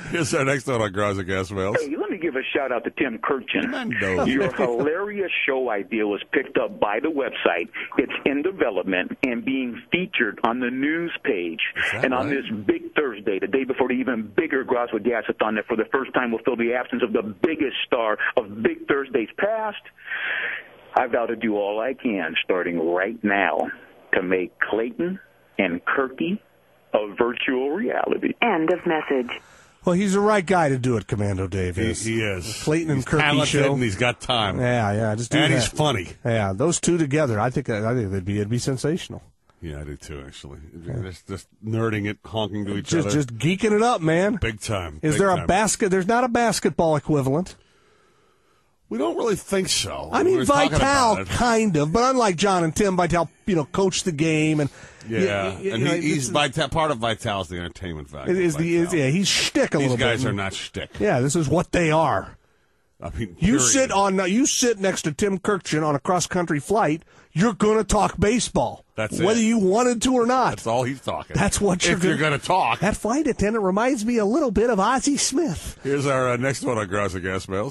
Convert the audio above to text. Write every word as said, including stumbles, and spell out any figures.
Here's our next one on Garza Gas Mails. Hey, let me give a shout out to Tim Kirchin. Tremendo. Your hilarious show idea was picked up by the website. It's in development and being featured on the news page. And on right? this big Thursday, the day before the even bigger Garza Gasathon, that for the first time will fill the absence of the biggest star of Big Thursdays past, I vow to do all I can, starting right now, to make Clayton and Kirky a virtual reality. End of message. Well, he's the right guy to do it, Commando Dave. He, Is. he is. Clayton and he's Kirky talented show. And he's got time. Yeah, yeah. Just do and that. he's funny. Yeah, those two together, I think I think it'd be it'd be sensational. Yeah, I do too, actually. Just, just nerding it, honking to each Just other. just geeking it up, man. Big time. Is big there time. a basket? There's not a basketball equivalent. We don't really think so. I We mean, were talking Vital, about it. kind of, but unlike John and Tim, Vital, you know, coached the game, and Yeah, you- you and know, he, he's it's- Vital, part of Vital's the entertainment value. it is of the is, Vital. yeah, he's shtick a These little guys bit. are not shtick. Yeah, this is what they are. I mean, You period. sit on you sit next to Tim Kirchin on a cross country flight. You're going to talk baseball, That's whether it. you wanted to or not. That's all he's talking. That's what you're if you're gonna- going to talk. That flight attendant reminds me a little bit of Ozzie Smith. Here's our uh, next one on Garza Gas Mails.